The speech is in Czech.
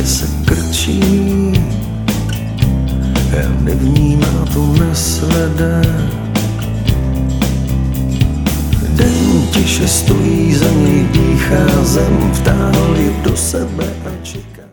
se krčí, nevnímá to nesledek. Den tiše stojí, za něj dýchá zem, vtáhl je do sebe a čeká.